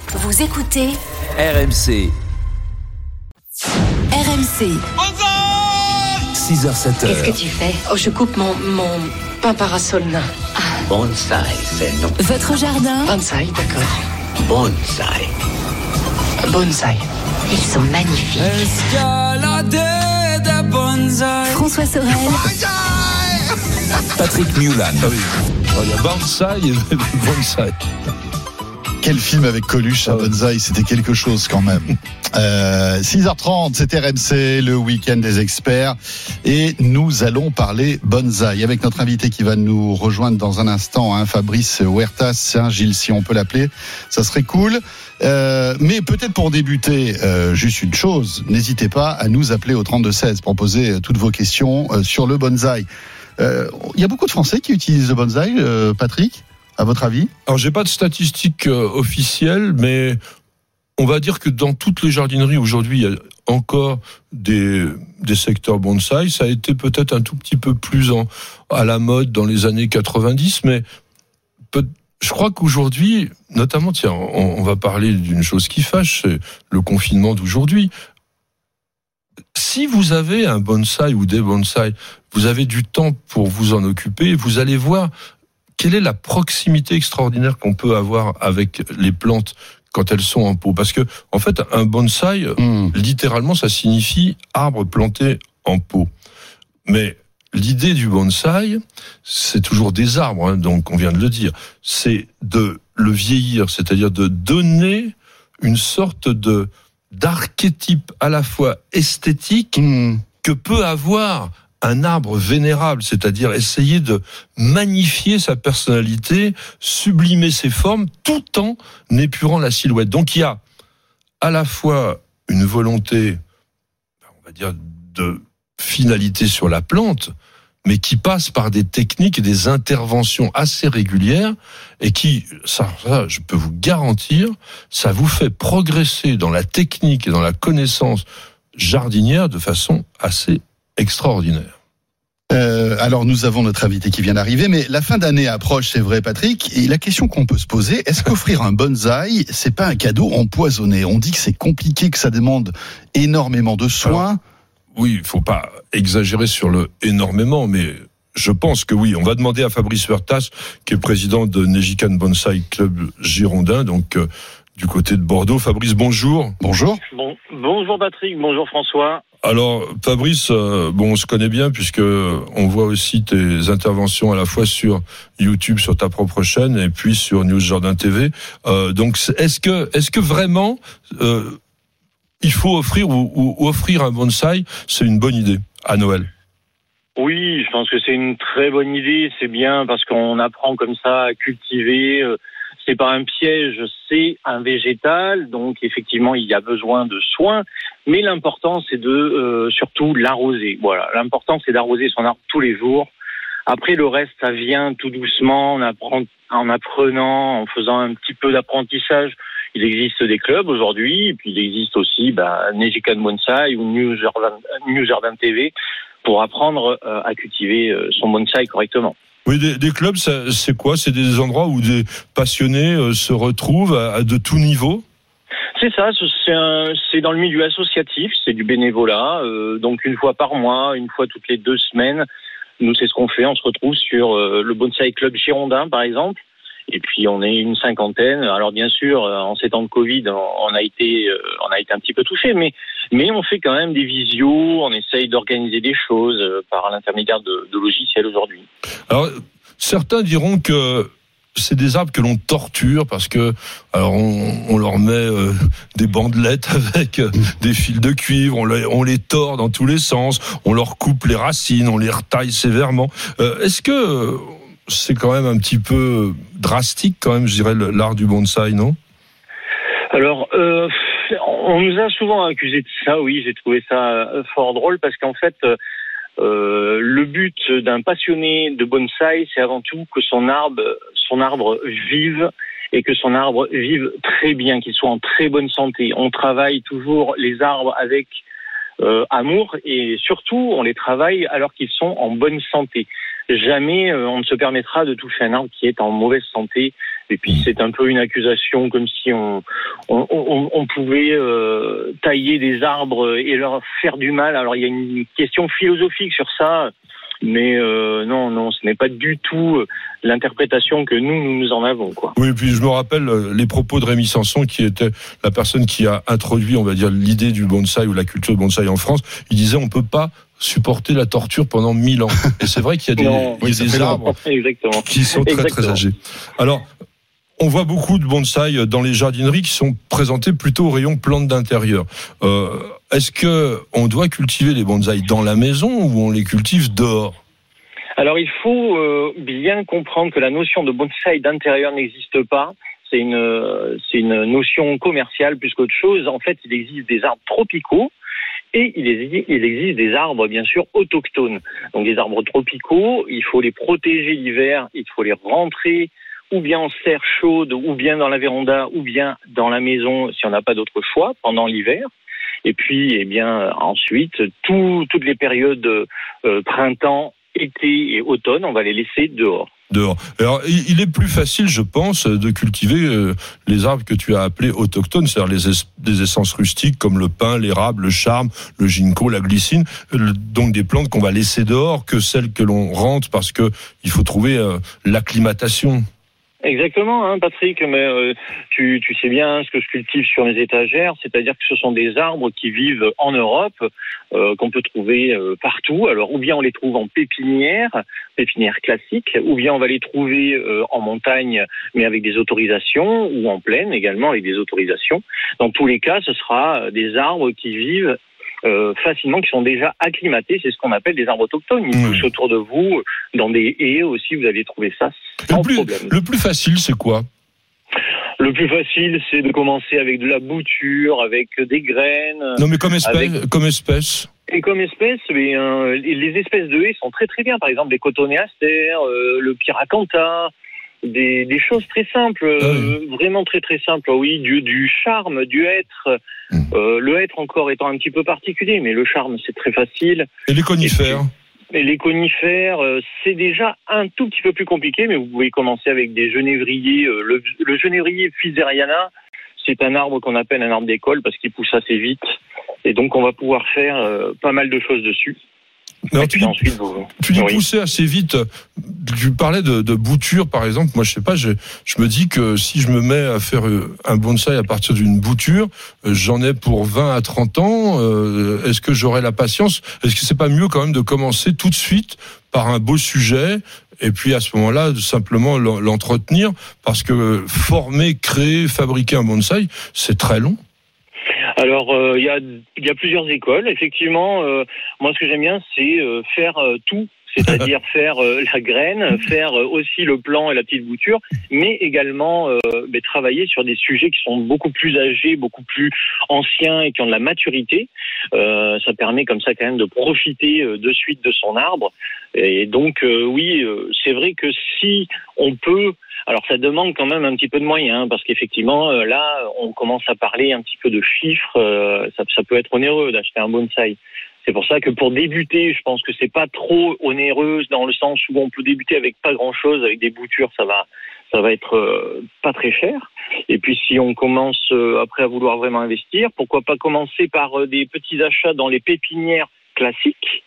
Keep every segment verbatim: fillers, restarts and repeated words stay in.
Vous écoutez R M C. R M C. six heures sept heures. Qu'est-ce que tu fais? Oh, je coupe mon, mon pain parasol nain. Ah. Bonsaï, c'est non. Votre jardin. Bonsaï, d'accord. Bonsaï. Bonsaï. Ils sont magnifiques. Escalader de bonsaï. François Sorel. Patrick Mulan. Ah oui. Oh, il y a Bonsaï et Bonsaï. Quel film avec Coluche à Bonsaï, c'était quelque chose quand même. Euh, six heures trente, c'est R M C, le week-end des experts. Et nous allons parler bonsaï avec notre invité qui va nous rejoindre dans un instant, hein, Fabrice Huertas, hein, Gilles, si on peut l'appeler. Ça serait cool. Euh, mais peut-être pour débuter, euh, juste une chose, n'hésitez pas à nous appeler au trente-deux seize pour poser toutes vos questions euh, sur le bonsaï. Il euh, y a beaucoup de Français qui utilisent le bonsaï, euh, Patrick, à votre avis? Alors, j'ai pas de statistiques euh, officielles, mais on va dire que dans toutes les jardineries aujourd'hui, il y a encore des, des secteurs bonsaï. Ça a été peut-être un tout petit peu plus en, à la mode dans les années quatre-vingt-dix, mais peut, je crois qu'aujourd'hui, notamment, tiens, on, on va parler d'une chose qui fâche, c'est le confinement d'aujourd'hui. Si vous avez un bonsaï ou des bonsaïs, vous avez du temps pour vous en occuper, vous allez voir quelle est la proximité extraordinaire qu'on peut avoir avec les plantes quand elles sont en pot. Parce que, en fait, un bonsaï, mmh. littéralement, ça signifie arbre planté en pot. Mais l'idée du bonsaï, c'est toujours des arbres, hein, donc on vient de le dire, c'est de le vieillir, c'est-à-dire de donner une sorte de d'archétype à la fois esthétique mmh. que peut avoir un arbre vénérable, c'est-à-dire essayer de magnifier sa personnalité, sublimer ses formes, tout en épurant la silhouette. Donc il y a à la fois une volonté, on va dire, de finalité sur la plante, mais qui passe par des techniques et des interventions assez régulières et qui, ça, ça, je peux vous garantir, ça vous fait progresser dans la technique et dans la connaissance jardinière de façon assez extraordinaire. Euh, alors nous avons notre invité qui vient d'arriver, mais la fin d'année approche, c'est vrai Patrick, et la question qu'on peut se poser, est-ce qu'offrir un bonsaï, c'est pas un cadeau empoisonné? On dit que c'est compliqué, que ça demande énormément de soins. Alors, oui, il faut pas exagérer sur le énormément, mais je pense que oui. On va demander à Fabrice Huertas, qui est président de Nejikan Bonsaï Club Girondin, donc euh, du côté de Bordeaux. Fabrice, bonjour. Bonjour. Bon, bonjour Patrick, bonjour François. Alors Fabrice, euh, bon, on se connaît bien puisque on voit aussi tes interventions à la fois sur YouTube, sur ta propre chaîne, et puis sur News Jardin T V. Euh, donc, est-ce que, est-ce que vraiment euh, il faut offrir ou, ou offrir un bonsaï, c'est une bonne idée à Noël? Oui, je pense que c'est une très bonne idée. C'est bien parce qu'on apprend comme ça à cultiver. C'est pas un piège, c'est un végétal. Donc effectivement, il y a besoin de soins. Mais l'important, c'est de euh, surtout l'arroser. Voilà, l'important, c'est d'arroser son arbre tous les jours. Après, le reste, ça vient tout doucement, en, apprend, en apprenant, en faisant un petit peu d'apprentissage. Il existe des clubs aujourd'hui, et puis il existe aussi bah, Nejikan Bonsaï ou New Jardin, New Jardin T V pour apprendre euh, à cultiver euh, son bonsaï correctement. Oui, des, des clubs, ça, c'est quoi? C'est des endroits où des passionnés euh, se retrouvent à, à de tout niveau? C'est ça, c'est, un, c'est dans le milieu associatif, c'est du bénévolat, euh, donc une fois par mois, une fois toutes les deux semaines. Nous, c'est ce qu'on fait, on se retrouve sur euh, le Bonsaï Club Girondin, par exemple. Et puis on est une cinquantaine. Alors bien sûr, en ces temps de Covid, on a été, on a été un petit peu touché, mais mais on fait quand même des visios. On essaye d'organiser des choses par l'intermédiaire de, de logiciels aujourd'hui. Alors certains diront que c'est des arbres que l'on torture parce que alors on, on leur met euh, des bandelettes avec euh, des fils de cuivre, on les, on les tord dans tous les sens, on leur coupe les racines, on les retaille sévèrement. Euh, est-ce que euh, c'est quand même un petit peu drastique, quand même, je dirais, l'art du bonsaï, non? Alors, euh, on nous a souvent accusé de ça, oui, j'ai trouvé ça fort drôle, parce qu'en fait, euh, le but d'un passionné de bonsaï, c'est avant tout que son arbre, son arbre vive, et que son arbre vive très bien, qu'il soit en très bonne santé. On travaille toujours les arbres avec euh, amour, et surtout, on les travaille alors qu'ils sont en bonne santé. Jamais euh, on ne se permettra de toucher un arbre qui est en mauvaise santé. Et puis c'est un peu une accusation comme si on on, on, on pouvait euh, tailler des arbres et leur faire du mal. Alors il y a une question philosophique sur ça, mais euh, non, non, ce n'est pas du tout l'interprétation que nous, nous, nous en avons, quoi. Oui, et puis je me rappelle les propos de Rémi Sanson, qui était la personne qui a introduit, on va dire, l'idée du bonsaï ou la culture du bonsaï en France. Il disait, on peut pas supporter la torture pendant mille ans. Et c'est vrai qu'il y a des, non, il y a des arbres Exactement. qui sont très, Exactement. très âgés. Alors, on voit beaucoup de bonsaï dans les jardineries qui sont présentés plutôt au rayon plantes d'intérieur. Euh, est-ce que on doit cultiver les bonsaïs dans la maison ou on les cultive dehors ? Alors il faut euh, bien comprendre que la notion de bonsaï d'intérieur n'existe pas. C'est une, euh, c'est une notion commerciale plus qu'autre chose. En fait, il existe des arbres tropicaux et il existe, il existe des arbres, bien sûr, autochtones. Donc les arbres tropicaux, il faut les protéger l'hiver, il faut les rentrer ou bien en serre chaude, ou bien dans la véranda, ou bien dans la maison si on n'a pas d'autre choix pendant l'hiver. Et puis, eh bien, ensuite, tout, toutes les périodes euh, printemps, été et automne, on va les laisser dehors. Dehors. Alors, il est plus facile, je pense, de cultiver euh, les arbres que tu as appelés autochtones, c'est-à-dire les es- des essences rustiques comme le pin, l'érable, le charme, le ginkgo, la glycine, le, donc des plantes qu'on va laisser dehors que celles que l'on rentre parce que il faut trouver euh, l'acclimatation. Exactement, hein, Patrick, mais euh, tu, tu sais bien ce que je cultive sur mes étagères, c'est-à-dire que ce sont des arbres qui vivent en Europe, euh, qu'on peut trouver euh, partout. Alors, ou bien on les trouve en pépinière, pépinière classique, ou bien on va les trouver euh, en montagne, mais avec des autorisations, ou en plaine également avec des autorisations. Dans tous les cas, ce sera des arbres qui vivent Euh, facilement, qui sont déjà acclimatés. C'est ce qu'on appelle des arbres autochtones. Ils poussent autour de vous, dans des haies aussi, vous allez trouver ça sans le plus, problème. Le plus facile, c'est quoi ? Le plus facile, c'est de commencer avec de la bouture, avec des graines. Non, mais comme espèce, avec... comme espèce. Et comme espèce, mais, euh, les espèces de haies sont très très bien. Par exemple, les cotonéastères, euh, le pyracantha, des, des choses très simples, euh, oui. vraiment très très simples. Oui, du, du charme, du hêtre. Mmh. Euh, le hêtre encore étant un petit peu particulier, mais le charme, c'est très facile. Et les conifères ? Et, et les conifères, euh, c'est déjà un tout petit peu plus compliqué, mais vous pouvez commencer avec des genévriers. Euh, le, le genévrier Physaeriana, c'est un arbre qu'on appelle un arbre d'école parce qu'il pousse assez vite. Et donc, on va pouvoir faire euh, pas mal de choses dessus. Alors, tu dis, ensuite, vous... tu dis oui. pousser assez vite. Tu parlais de, de bouture, par exemple. Moi, je sais pas, je, je me dis que si je me mets à faire un bonsaï à partir d'une bouture, j'en ai pour vingt à trente ans. Euh, est-ce que j'aurai la patience ? Est-ce que c'est pas mieux quand même de commencer tout de suite par un beau sujet et puis à ce moment-là, de simplement l'entretenir ? Parce que former, créer, fabriquer un bonsaï, c'est très long. Alors, il euh, y, a, y a plusieurs écoles. Effectivement, euh, moi, ce que j'aime bien, c'est euh, faire euh, tout. C'est-à-dire faire euh, la graine, faire euh, aussi le plant et la petite bouture, mais également euh, bah, travailler sur des sujets qui sont beaucoup plus âgés, beaucoup plus anciens et qui ont de la maturité. Euh, ça permet comme ça quand même de profiter euh, de suite de son arbre. Et donc, euh, oui, euh, c'est vrai que si on peut... Alors, ça demande quand même un petit peu de moyens, parce qu'effectivement, euh, là, on commence à parler un petit peu de chiffres. Euh, ça, ça peut être onéreux d'acheter un bonsaï. C'est pour ça que pour débuter, je pense que c'est pas trop onéreux dans le sens où on peut débuter avec pas grand-chose, avec des boutures, ça va, ça va être euh, pas très cher. Et puis, si on commence euh, après à vouloir vraiment investir, pourquoi pas commencer par euh, des petits achats dans les pépinières classiques.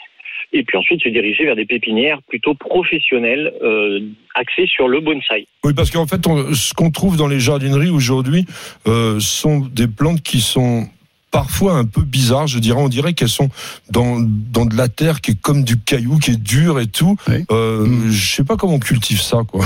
Et puis ensuite se diriger vers des pépinières plutôt professionnelles, euh, axées sur le bonsaï. Oui, parce qu'en fait, on, ce qu'on trouve dans les jardineries aujourd'hui euh, sont des plantes qui sont parfois un peu bizarres, je dirais. On dirait qu'elles sont dans, dans de la terre qui est comme du caillou, qui est dur et tout. Oui. Euh, mmh. Je sais pas comment on cultive ça, quoi.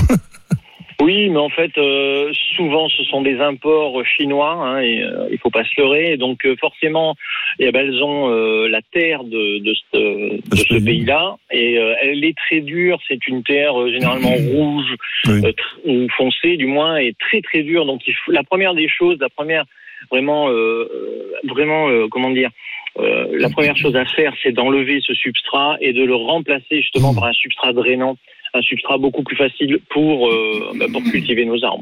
Oui, mais en fait, euh, souvent, ce sont des imports chinois, hein, et euh, il faut pas se leurrer. Donc, euh, forcément, eh ben, elles ont euh, la terre de, de, ce, de ce pays-là, et euh, elle est très dure. C'est une terre euh, généralement rouge, oui. euh, tr- ou foncée, du moins, et très très dure. Donc, il faut, la première des choses, la première vraiment, euh, vraiment, euh, comment dire, euh, la première chose à faire, c'est d'enlever ce substrat et de le remplacer justement par un substrat drainant. Un substrat beaucoup plus facile pour, euh, bah pour cultiver nos arbres.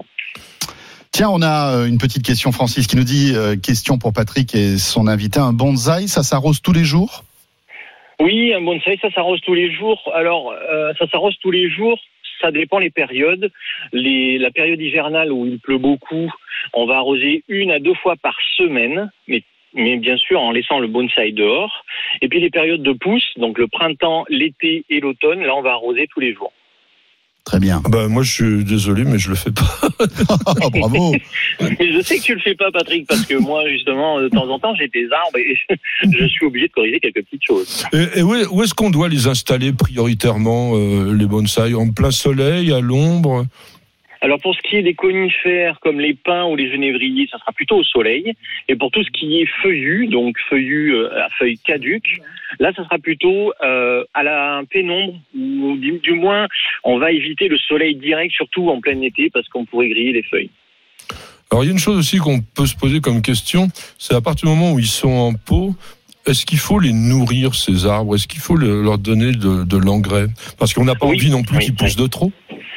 Tiens, on a une petite question, Francis, qui nous dit, euh, question pour Patrick et son invité, un bonsaï, ça s'arrose tous les jours ? Oui, un bonsaï, ça s'arrose tous les jours. Alors, euh, ça s'arrose tous les jours ça dépend les périodes. Les, la période hivernale où il pleut beaucoup, on va arroser une à deux fois par semaine, mais mais bien sûr en laissant le bonsaï dehors. Et puis les périodes de pousse, donc le printemps, l'été et l'automne, là on va arroser tous les jours. Très bien. Bah, moi, je suis désolé, mais je le fais pas. Bravo. Mais je sais que tu le fais pas, Patrick, parce que moi, justement, de temps en temps, j'ai des arbres et je, je suis obligé de corriger quelques petites choses. Et, et où, est, où est-ce qu'on doit les installer prioritairement, euh, les bonsaïs? En plein soleil, à l'ombre? Alors pour ce qui est des conifères comme les pins ou les genévriers, ça sera plutôt au soleil. Et pour tout ce qui est feuillu, donc feuillu euh, à feuilles caduques, là ça sera plutôt euh, à la pénombre, ou du, du moins on va éviter le soleil direct, surtout en plein été, parce qu'on pourrait griller les feuilles. Alors il y a une chose aussi qu'on peut se poser comme question, c'est à partir du moment où ils sont en pot, est-ce qu'il faut les nourrir, ces arbres? Est-ce qu'il faut le, leur donner de, de l'engrais? Parce qu'on n'a pas oui, envie non plus oui, qu'ils oui. poussent de trop.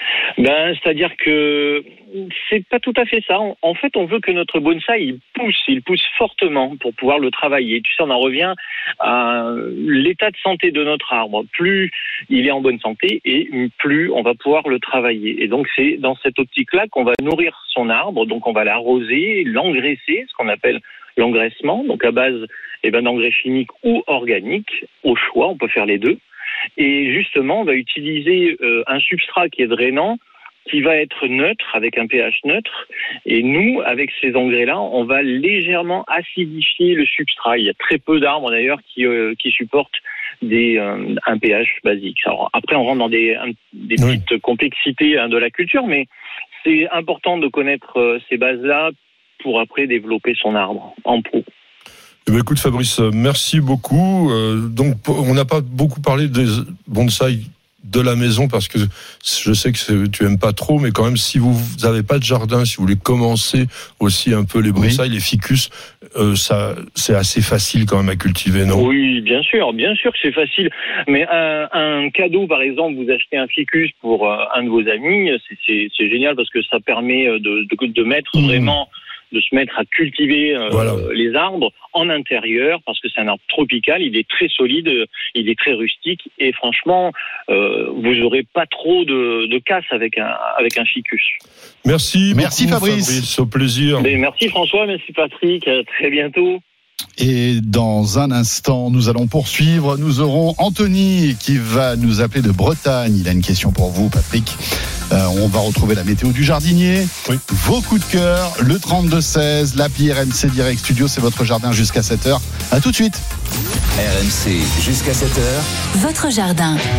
Ben, c'est-à-dire que c'est pas tout à fait ça. En fait, on veut que notre bonsaï il pousse, il pousse fortement pour pouvoir le travailler. Tu sais, on en revient à l'état de santé de notre arbre. Plus il est en bonne santé et plus on va pouvoir le travailler. Et donc, c'est dans cette optique-là qu'on va nourrir son arbre. Donc, on va l'arroser, l'engraisser, ce qu'on appelle l'engraissement. Donc, à base eh ben, d'engrais chimiques ou organiques, au choix, on peut faire les deux. Et justement, on va utiliser euh, un substrat qui est drainant, qui va être neutre, avec un pH neutre. Et nous, avec ces engrais-là, on va légèrement acidifier le substrat. Il y a très peu d'arbres, d'ailleurs, qui, euh, qui supportent des, euh, un pH basique. Alors, après, on rentre dans des, un, des oui. petites complexités hein, de la culture, mais c'est important de connaître euh, ces bases-là pour après développer son arbre en pot. Eh bien, écoute Fabrice, merci beaucoup. Euh, donc, on n'a pas beaucoup parlé des bonsaïs de la maison parce que je sais que tu aimes pas trop, mais quand même, si vous n'avez pas de jardin, si vous voulez commencer aussi un peu les bonsaïs, oui. les ficus, euh, ça, c'est assez facile quand même à cultiver, non? Oui, bien sûr, bien sûr que c'est facile. Mais un, un cadeau, par exemple, vous achetez un ficus pour euh, un de vos amis, c'est, c'est, c'est génial parce que ça permet de, de, de mettre mmh. vraiment de se mettre à cultiver euh, voilà. les arbres en intérieur, parce que c'est un arbre tropical, il est très solide, il est très rustique, et franchement, euh, vous n'aurez pas trop de, de casse avec un, avec un ficus. Merci, merci beaucoup, Fabrice. Fabrice, au plaisir. Mais merci François, merci Patrick, à très bientôt. Et dans un instant, nous allons poursuivre. Nous aurons Anthony qui va nous appeler de Bretagne. Il a une question pour vous, Patrick. Euh, on va retrouver la météo du jardinier. Oui. Vos coups de cœur, le trente-deux seize, l'appli R M C Direct Studio, c'est votre jardin jusqu'à sept heures. À tout de suite. R M C jusqu'à sept heures. Votre jardin.